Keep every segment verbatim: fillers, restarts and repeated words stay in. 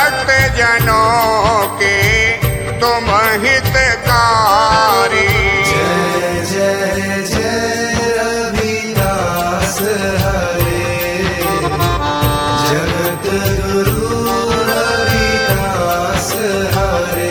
भक्त जनों के तुम हितकारी। जय जय जय रविदास हरे, जगत गुरु रविदास हरे।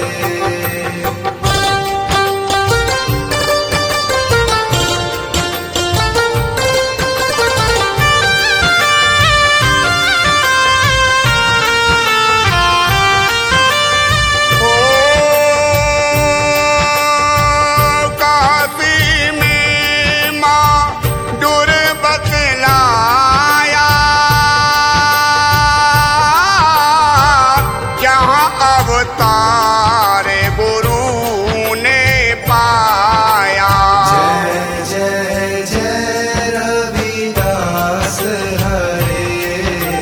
तारे गुरु ने पाया। जय जय जय रविदास हरे,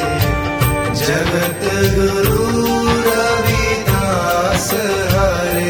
जगत गुरु रविदास हरे।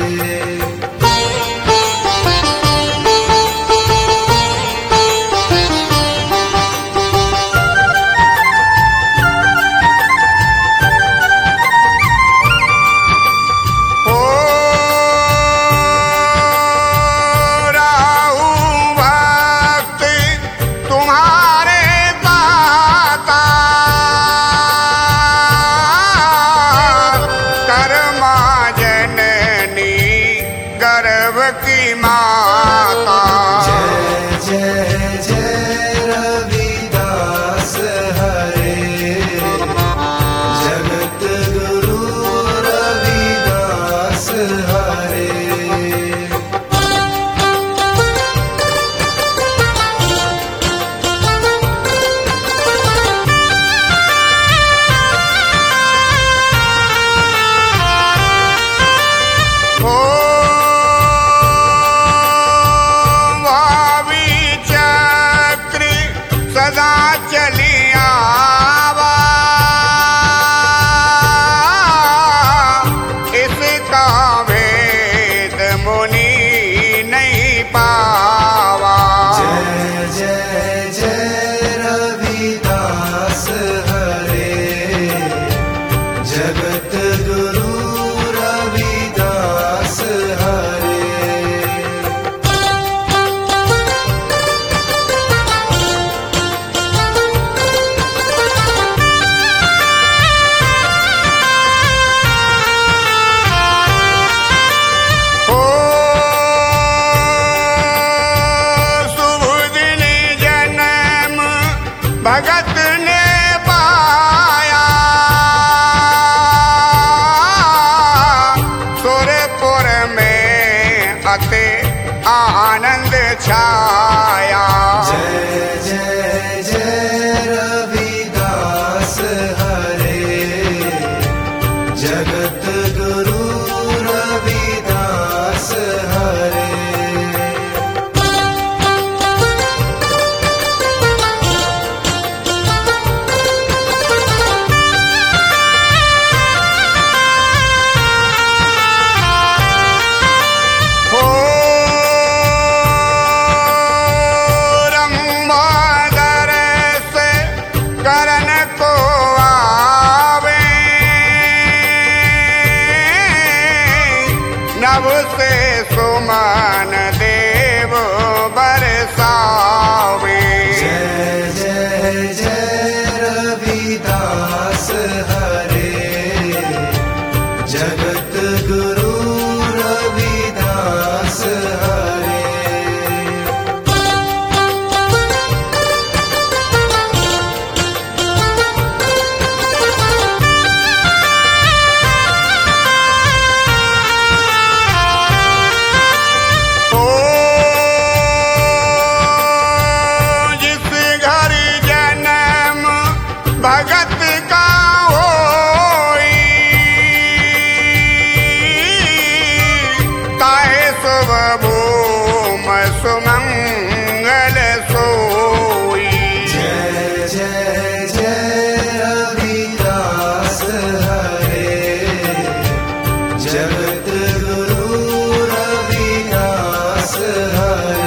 गर्व की माता। जय जय जय रविदास हरे, जगत गुरु रविदास हरे। सदा चली आवा, इसका भेद मुनि नहीं पावा। जय जय जय रविदास हरे, जगत गुरु रविदास हरे। भगत ने पाया, सुरपुर में अति आनंद छाया। जय जय जय रविदास हरे, जगत गुरु रविदास हरे। करण को आवे, नभ से सुमन देव बरसावे। जय जय जय रविदास हरे, जगत गुरु रविदास हरे। भगत का होई, ताहे शुभ भूम सुमंगल सोई। जय जय जय रविदास हरे, जगत गुरु रविदास हरे।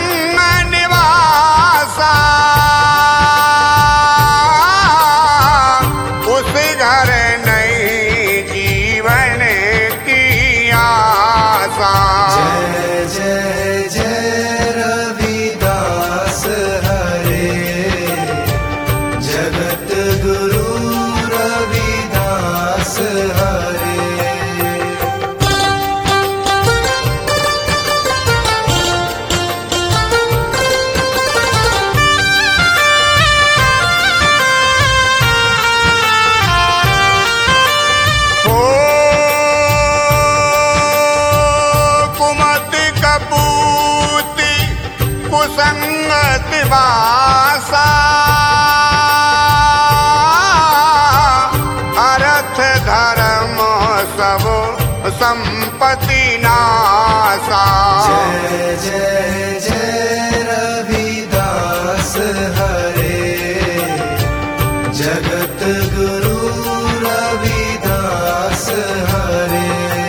संग निवासा, उस घर नहीं जीवन की आशा। जय जय जय रविदास हरे, जगत गुरु रविदास हरे। कुसंगत वासा, अर्थ धर्म सब संपत्ति नासा। जय जय जय रविदास हरे, जगत गुरु रविदास हरे।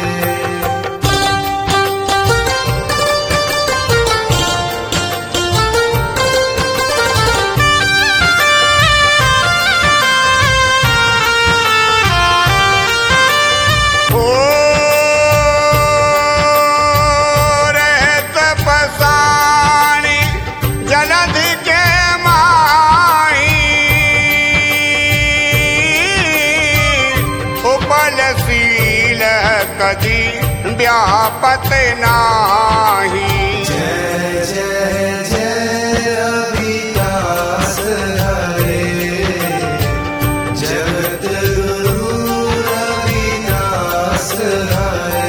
कदी व्यापत नाही। जय जय जय रविदास हरे, जगत गुरु रविदास हरे।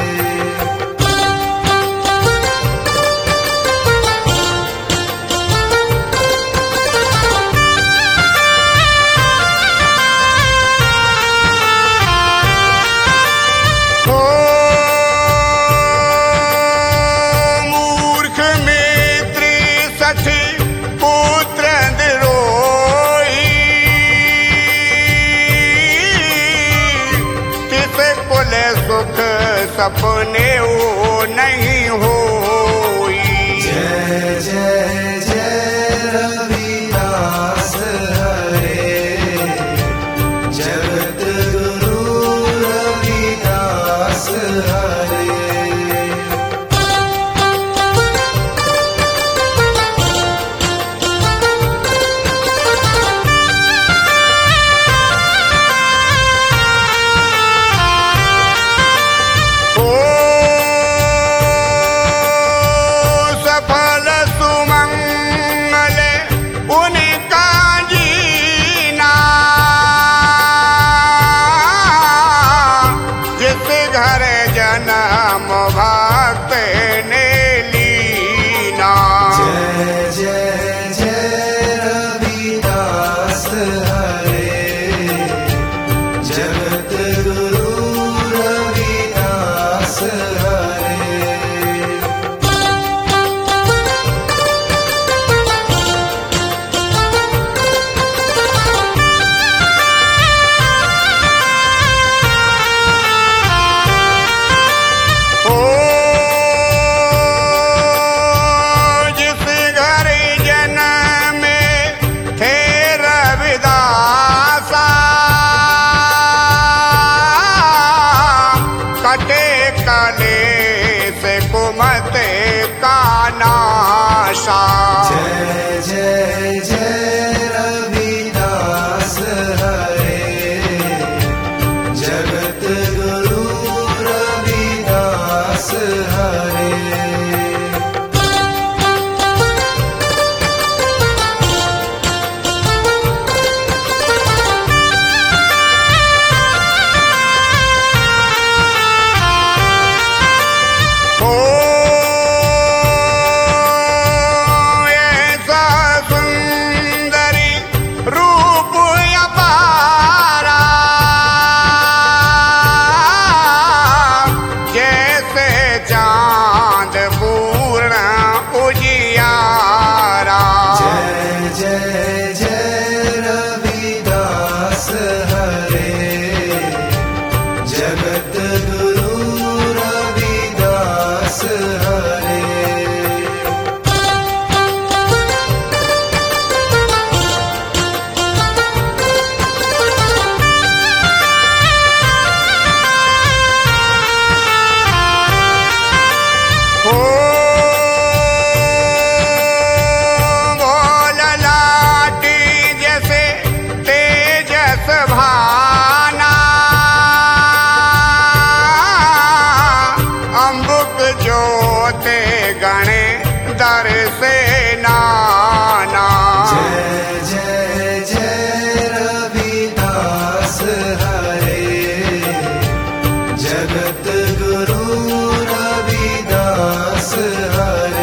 सुख सपने वो नहीं होई। जय जय जय रविदास हरे, जगत गुरु रविदास हरे। जन्म भक्त ने लीना। जय जय जय रविदास हरे, जगत गुरु रविदास हरे। जय जय जय रविदास हरे, जगत गुरु रविदास हरे। ऐसा उदर से नाना। जय जय जय रविदास हरे, जगत गुरु रविदास हरे।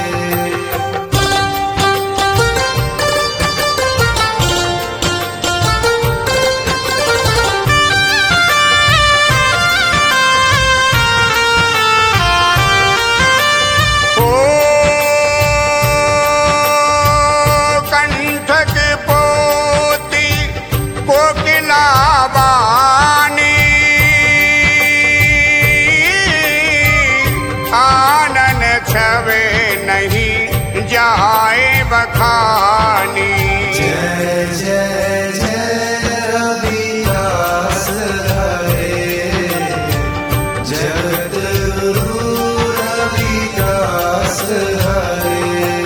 छवे नहीं जाए बखानी। जय जय जय रविदास हरे, जगत गुरु रविदास हरे।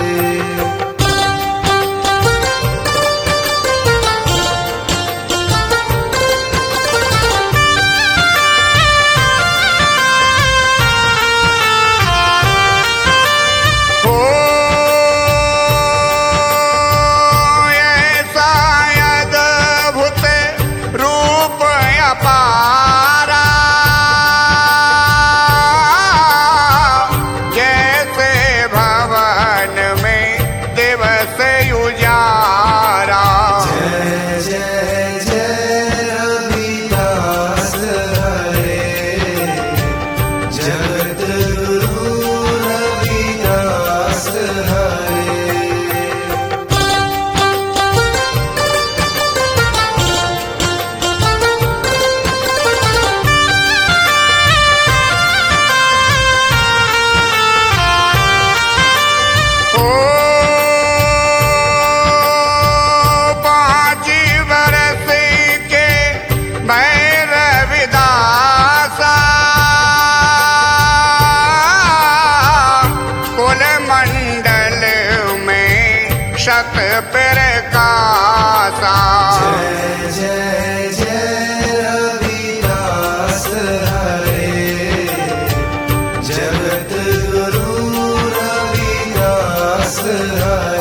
शत प्रकाशा। जय जय जय रविदास हरे, जगत गुरु रविदास हरे।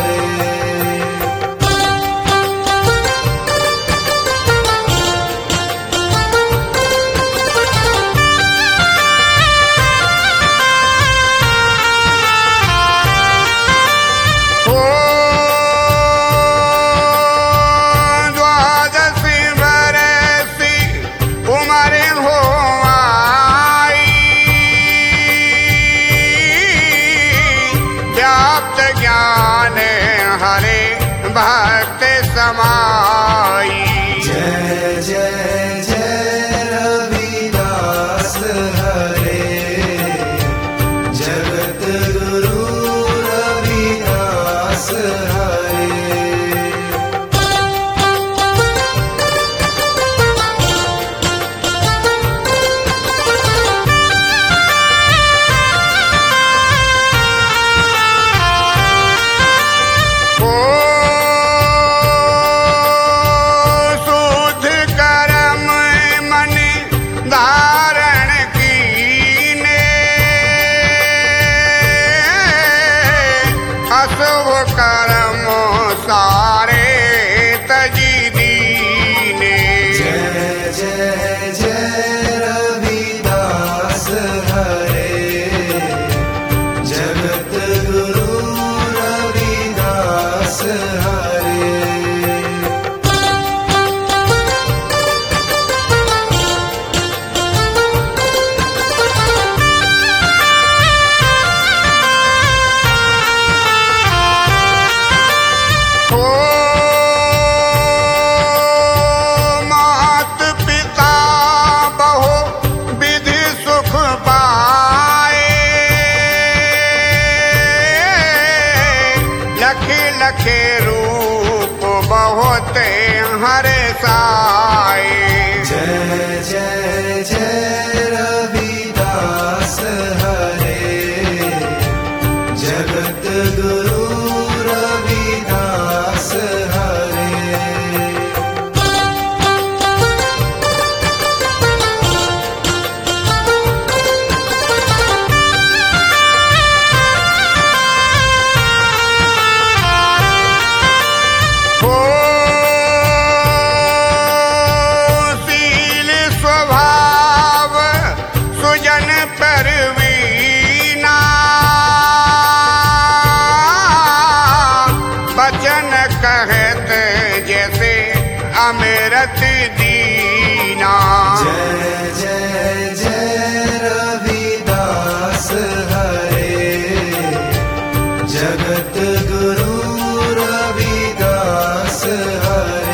भक्त समाई। जय जय जय रविदास हरे, जगत गुरु रविदास हरे। लखे रूप बहुत हरे साए। जय जय जय रविदास हरे, जगत गुरु रविदास हरे। कहत जैसे अमृत दीना। जय जय जय रविदास हरे, जगत गुरु रविदास हरे।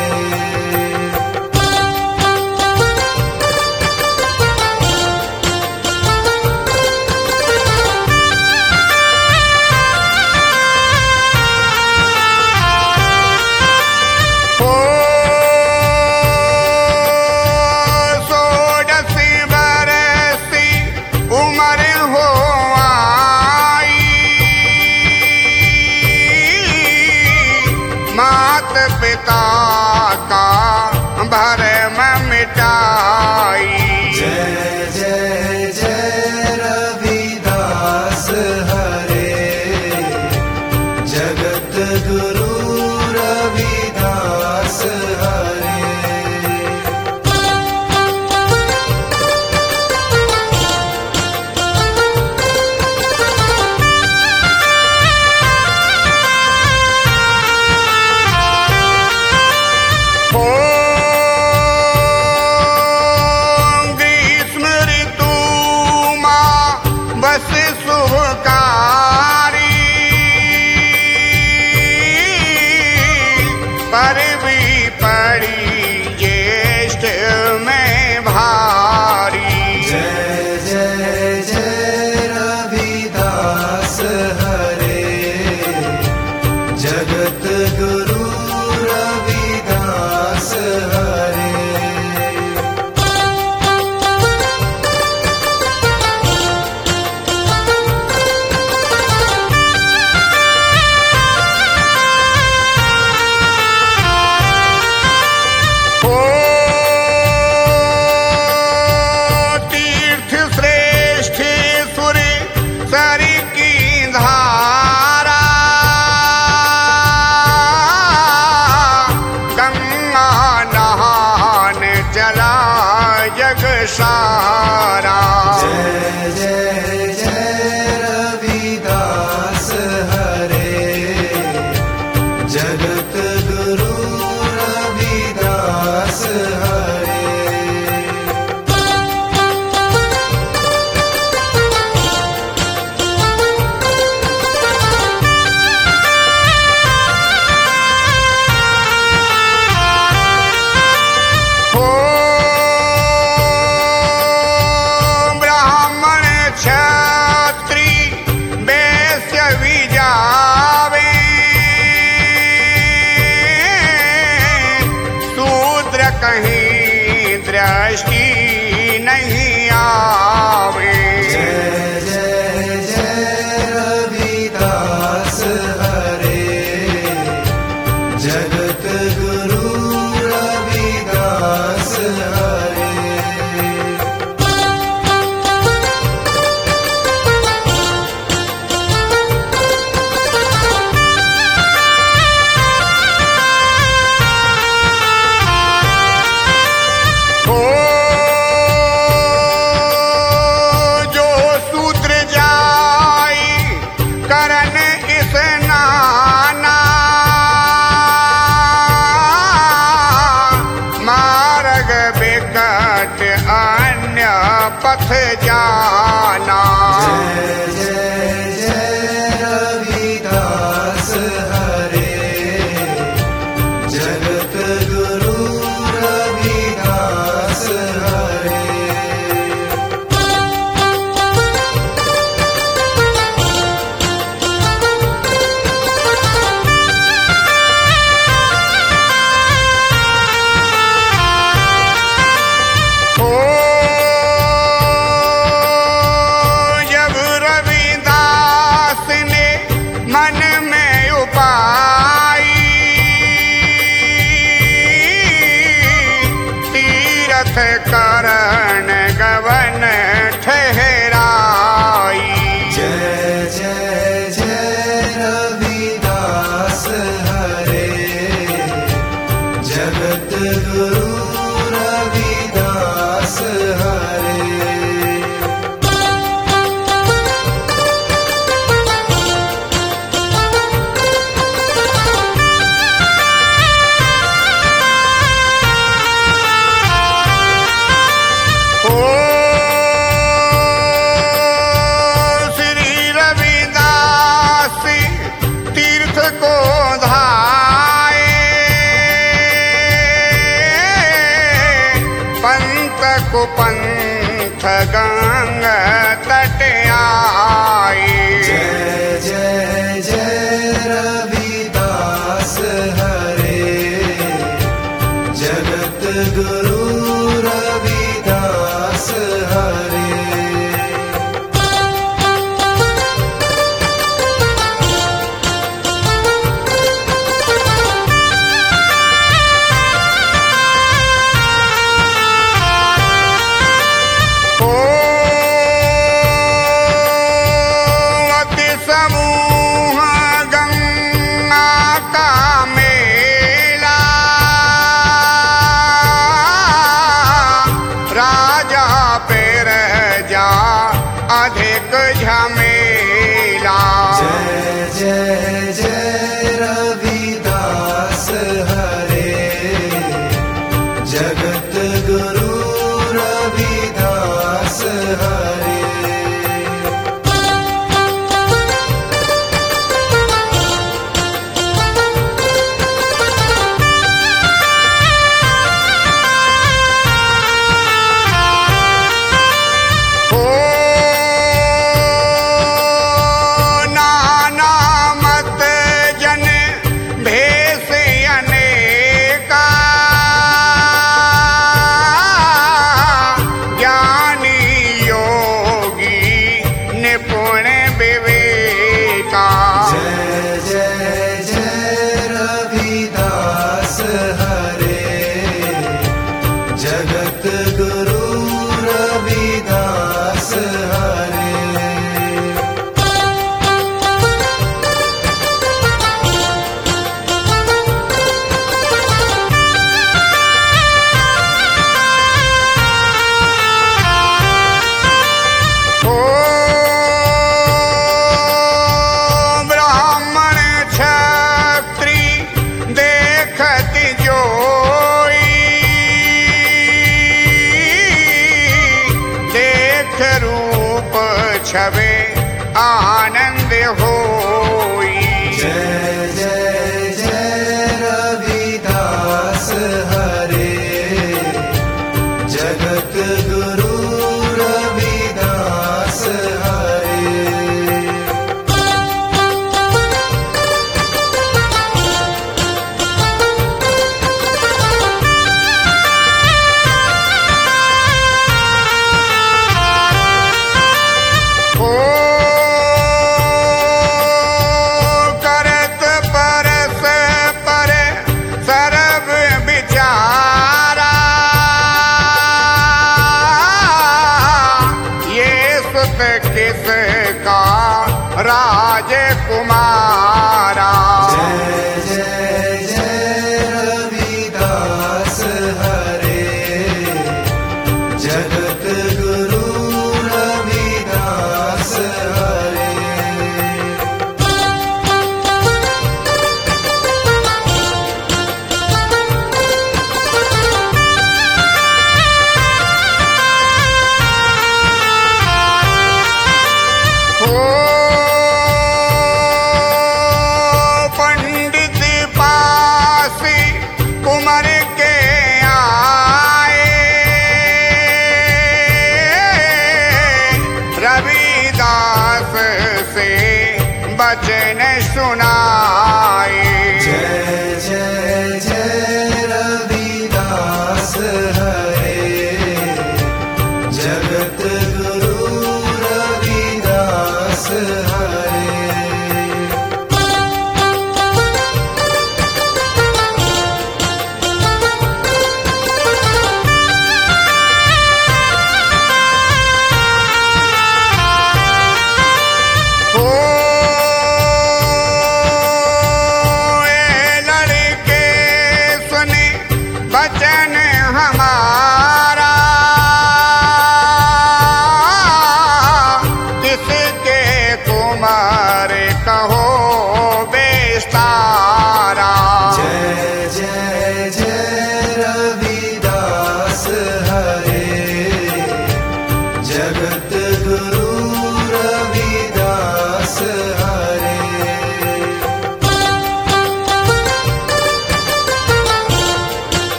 पिता का भरम मिटाई। जय जय जय रविदास हरे, जगत गुरु रविदास हरे। बस शुभकारी पर भी पड़ी ज्येष्ठ में भारी। जय जय जय रविदास हरे, जगत गुरु रविदास हरे। सारा जय जय जय रविदास हरे, जगत गुरु रविदास हरे। कहीं दृष्टि नहीं आवे। जय जय जय रविदास हरे, जगत गुरु रविदास हरे। अन्य पथ जाना। जय जय जय रविदास हरे, जगत गुरु रविदास हरे। जब रविदास ने मन में उपा को धाए, पंथ को पंथ गंग तट आए। जय जय जय रविदास हरे, जगत गुरु रविदास हरे। समूह गंगा का मेला, राजा पे रह जा अधिक झमेला। जय जय जय रविदास हरे, जगत गुरु रविदास हरे। जगत गुरु रविदास हरे। ओ ब्राह्मण क्षत्रि देखत जोई, रूप छवे आनंद होई। जय जय जय रविदास हरे, जगत गुरु रविदास हरे। किसका राजकुमारा। जय जय जय रविदास हरे, जगत गुरु रविदास हरे। पंडित पासी कुंवर के आए, रविदास से वचन सुनाए। जय जय जय रविदास हरे, जगत गुरु रविदास हरे।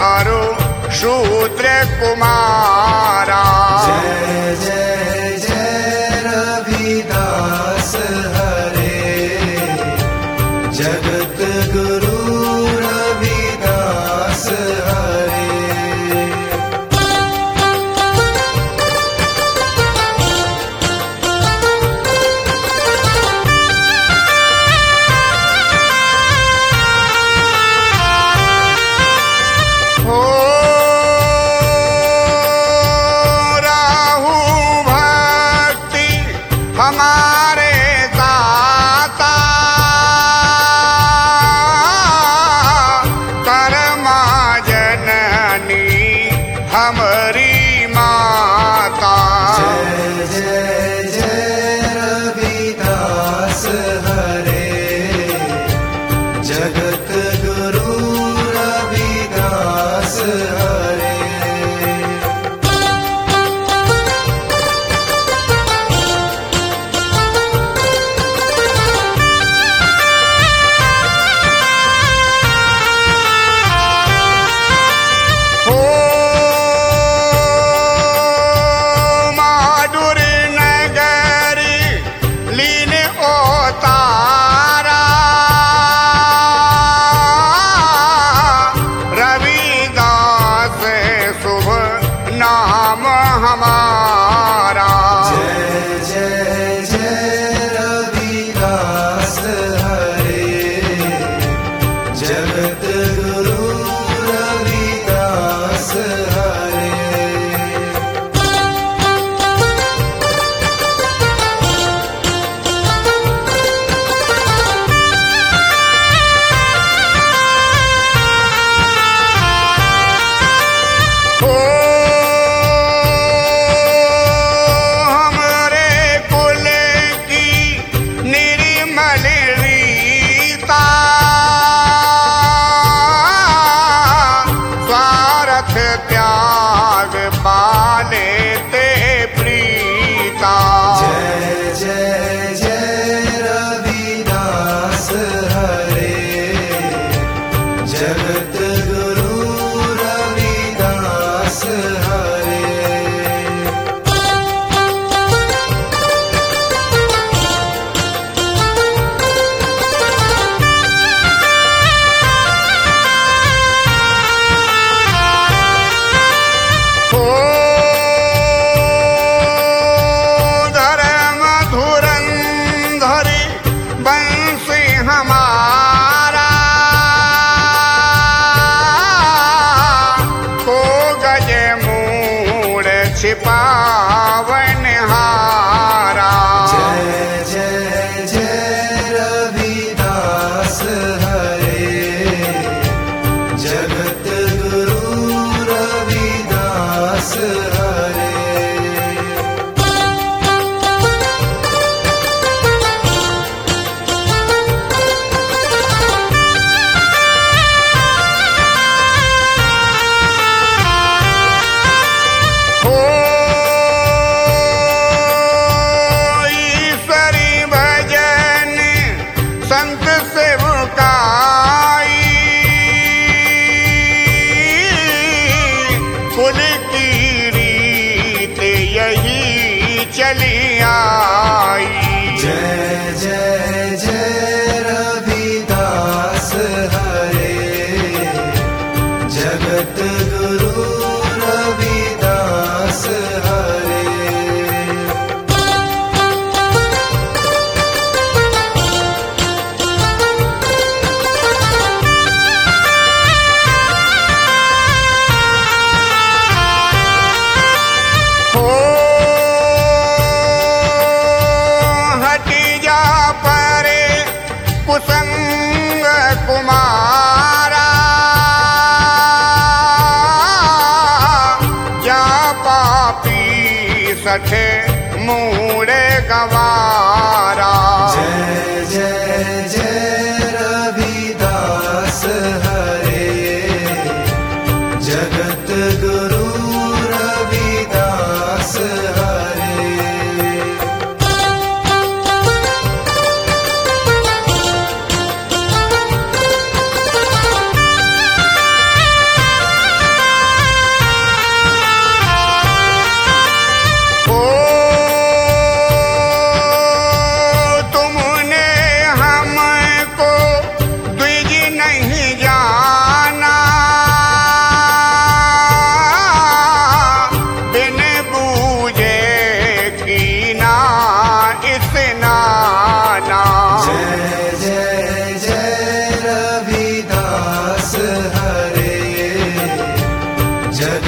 चारु शूद्र कुमारा। जय जय जय रविदास हरे, जगत गुरु रविदास हरे। हो राहु भक्ति हमारे दाता, कर्मा जननी हमारी माता। जय जय जय रविदास हरे, जगत गुरु रविदास हरे। हो माधुर नगरी लीन अवतारा, रविदास शुभ नाम हमारा। जय जय जय रविदास हरे, जगत गुरु रविदास हरे। हो हमरे कुल की निर्मल रीता, स्वार्थ त्याग पाले ते प्रीता। जय जय जय रविदास हरे, जगत गुरु रविदास हरे। हो धर्म धुरंधरी बंसी हमारा, को गज मूड़ छिपावन हारा। जय जय जय रविदास हरे, जगत गुरु रविदास हरे। हो ईश्वरी भजन संत सेवकाई, कुल की रीत यही चली आई। जय जय जय रविदास हरे, जगत गुरु रविदास हरे। हो हटी जा परे कुसंग कुमारा, जा पापी सठे मूड़े गवारा। जय जय जय रविदास हरे, जगत गुरु रविदास हरे।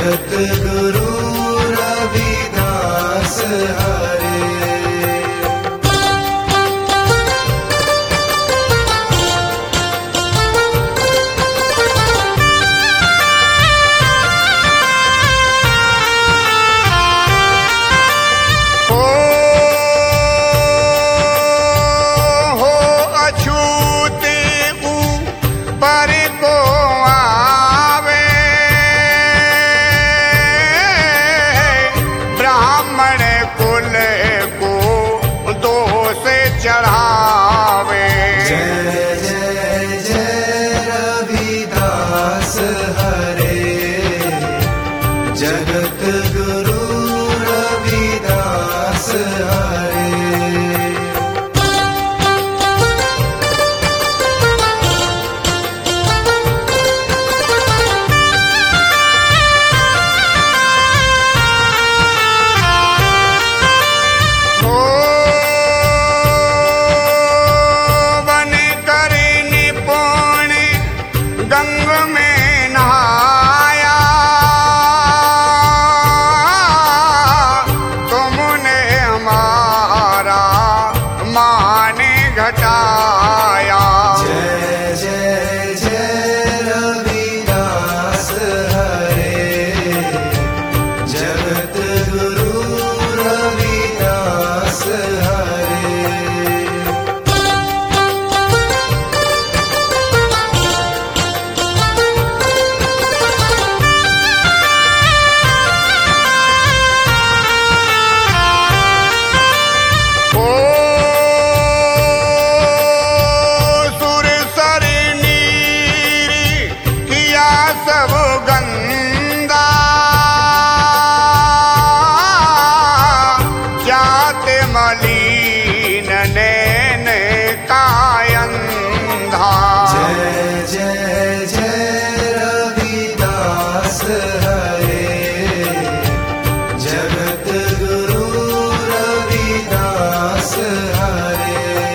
जगत गुरु रविदास हरे। चढ़ावे जय जय जय रविदास हरे। जगत गुरु रविदास हरे। गंग में नहाया तुमने हमारा मान घटाया। जय जय जय रविदास हरे। जगत गुरु रविदास हरे। सब गंदा जाते मलीन नैन कायंधा। जय जय जय रविदास हरे। जगत गुरु रविदास हरे।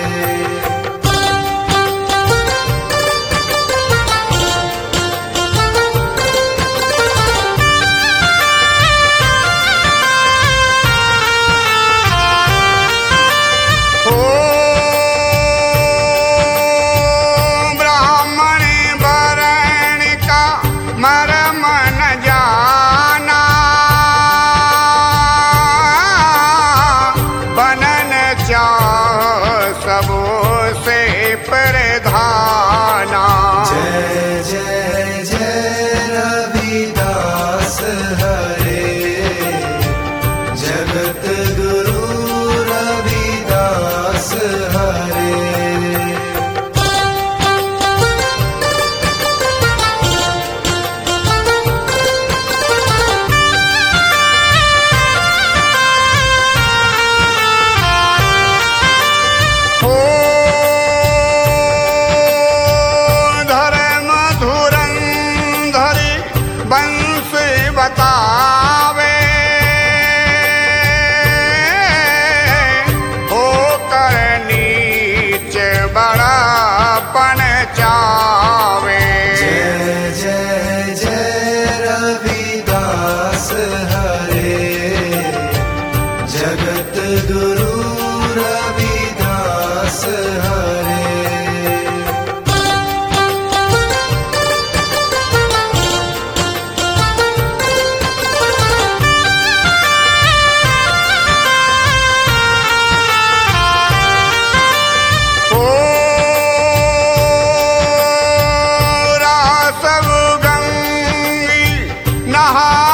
मरम न जाना बनन चाह सबों से प्रधाना। जय जय जय रविदास हरे। जगत गुरु रविदास हरे। बंस बतावे हो कर नीच बड़ापन चावे। जय जय जय रविदास हरे। जगत गुरु रविदास हरे। नहा